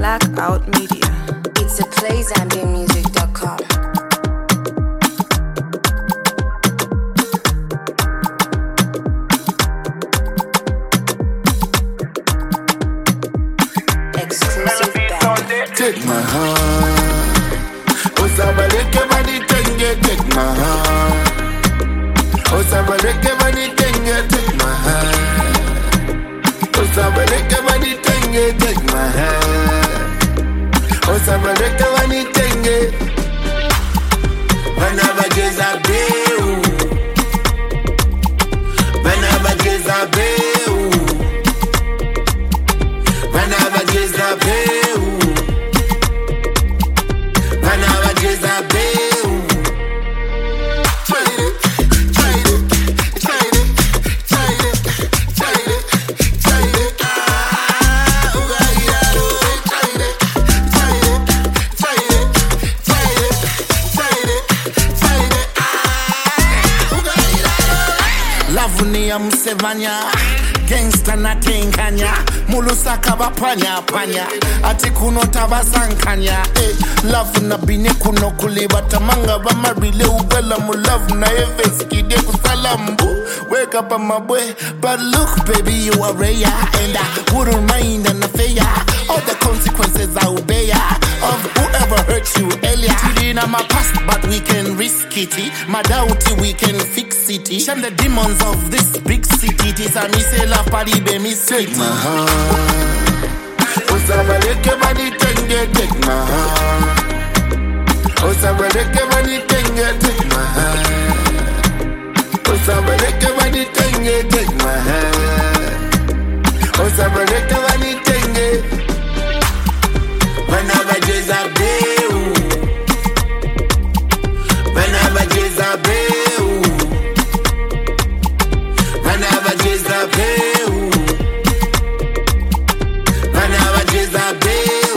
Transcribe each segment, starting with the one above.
Blackout Media. It's a playzambianmusic.com. Exclusive band. Take my heart. Osabaleke bani tenge, take my heart. Osabaleke bani tenge, take my heart. Osabaleke bani tenge, take my heart. Osabaleke bani tenge. Banabageza beu. Banabageza beu. Banabageza beu. Banabageza beu. Lavunia Musevanya, gangsta na tenkanya, mulusaka bapanya panya, ati kuno tabasankanya. Love na bine kuno kulibata manga bamarile ubela mu love na efeski de kusalambu. Wake up my boy, but look baby you are rare, and I wouldn't mind an affair. All the consequences I obey of whoever hurt you earlier. In my past, but we can risk it. My doubt we can fix it. Shun the demons of this big city. It is a misela party be miss. Take my heart. Osabaleke bani tenge, take my heart. Osabaleke bani tenge, take my heart. Osabaleke bani tenge, take my heart. Osabaleke bani tenge. Banabageza beu. Banabageza beu. Banabageza beu. Banabageza beu.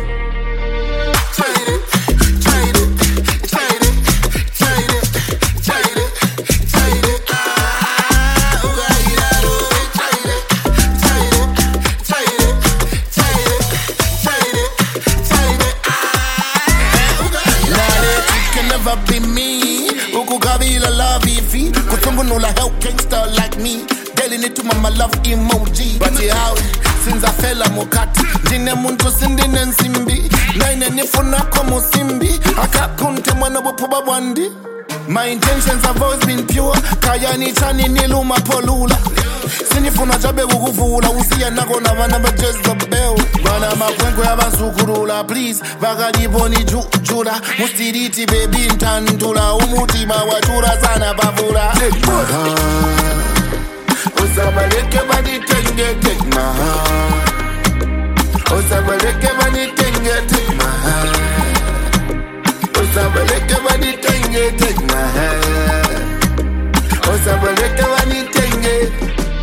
Try it, try it, try it, try it, try it, try it. Ah, ugairaro, try it, try it, try it, try it, try it, try it. Ah, ugairaro. You can never be me. Ukugabila love ifi. Kutungunula help gangster like me. Telling it to mama love emoji. But yeah, since I fell mukati. Dine muntu sindine nsimbi. Naine nifuna komo simbi. Akakunte mwana bupuba wandi. My intentions have always been pure. Kaya ni chani niluma polula. Sinifuna jabe ukuvula. Usiya nagona wana bajeza beo. Bana makwenkwe abasukurula. Please, bagani boni jura. Mustiriti baby ntantula. Umutima wachura sana bavula. Take my heart. Osabaleke bani tenge, take my heart. Osabaleke bani tenge, take my heart. Osabaleke bani tenge, take my heart. Osabaleke bani tenge.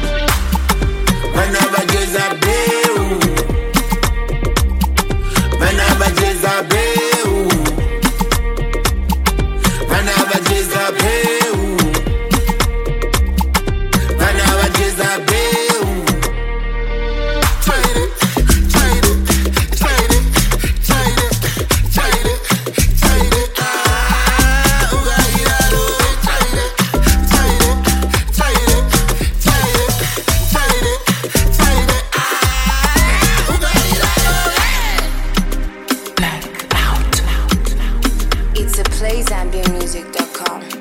Banabageza beu. Banabageza beu. Banabageza beu. Banabageza beu. Try it, try it, try it, try it, try it, try it. Ah, ugairaro, try it, try it, try it, try it, try it, try it. Ah, ugairaro. It's a playzambianmusic.com.